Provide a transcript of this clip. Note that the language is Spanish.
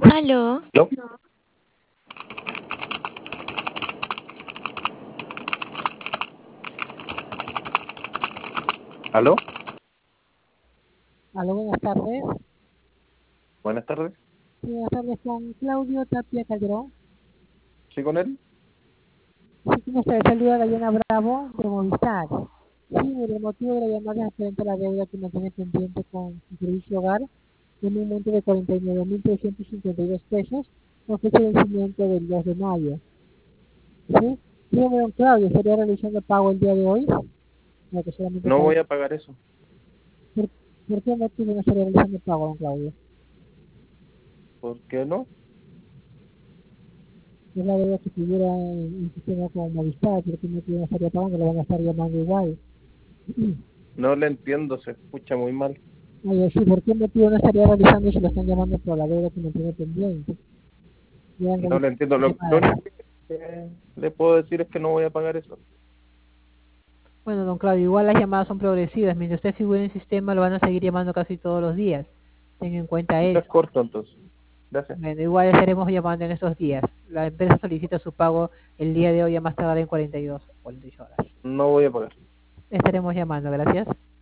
Aló, ¿Aló? ¿Aló? Aló, buenas tardes. Buenas tardes. Sí, buenas tardes con Claudio Tapia Calderón. ¿Sí con él? Sí, ¿cómo está? Saluda Dayana Bravo de Movistar. Sí, mire, el motivo de la llamada es referente a la deuda que mantiene pendiente con su servicio hogar en un monto de 49.352 pesos con fecha de vencimiento del 2 de mayo. ¿Sí? Dígame, don Claudio, ¿estaría realizando pago el día de hoy? No, que solamente No voy a pagar eso. ¿Por, por qué motivo no estaría realizando pago, don Claudio? ¿Por qué no? Es la deuda que tuviera en el sistema con Movistar, ¿por qué motivo no estaría pagando? Lo van a estar llamando igual. No le entiendo, se escucha muy mal. Oye, sí, ¿por qué motivo no estaría realizando si lo están llamando por la deuda que me tiene pendiente? Ya han No le realizado entiendo. Lo llamadas. único que le puedo decir es que no voy a pagar eso. Bueno, don Claudio, igual las llamadas son progresivas. Mientras usted figure en el sistema, lo van a seguir llamando casi todos los días. Tenga en cuenta Ya es eso. corto entonces. Gracias. Bueno, igual estaremos llamando en estos días. La empresa solicita su pago el día de hoy a más tardar en 42 o 48 horas. No voy a pagar. Estaremos llamando, gracias.